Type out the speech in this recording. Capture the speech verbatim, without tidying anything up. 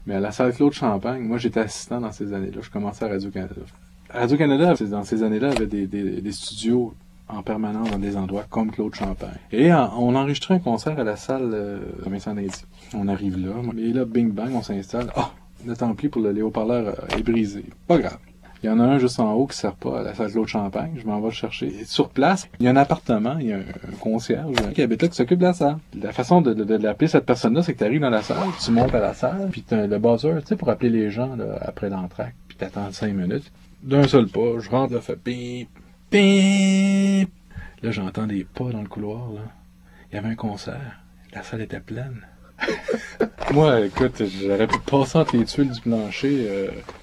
Mais à la salle Claude Champagne, moi j'étais assistant dans ces années-là. Je commençais à Radio-Canada. Radio-Canada, dans ces années-là, avait des, des, des studios en permanence dans des endroits comme Claude Champagne. Et en, on enregistrait un concert à la salle euh, Vincent Dindy. On arrive là, et là, bing bang, on s'installe. Ah, oh, le ampli pour le, les haut-parleurs euh, est brisé. Pas grave. Il y en a un juste en haut qui ne sert pas à la salle Claude Champagne. Je m'en vais le chercher. Et sur place, il y a un appartement, il y a un, un concierge qui habite là, qui s'occupe de la salle. La façon de, de, de l'appeler cette personne-là, c'est que tu arrives dans la salle, tu montes à la salle, puis tu as le buzzer, tu sais, pour appeler les gens là, après l'entracte, puis tu attends cinq minutes. D'un seul pas, je rentre là, fait bip, bip. Là, j'entends des pas dans le couloir, là. Il y avait un concert. La salle était pleine. Moi, écoute, j'aurais pu passer entre les tuiles du plancher. Euh,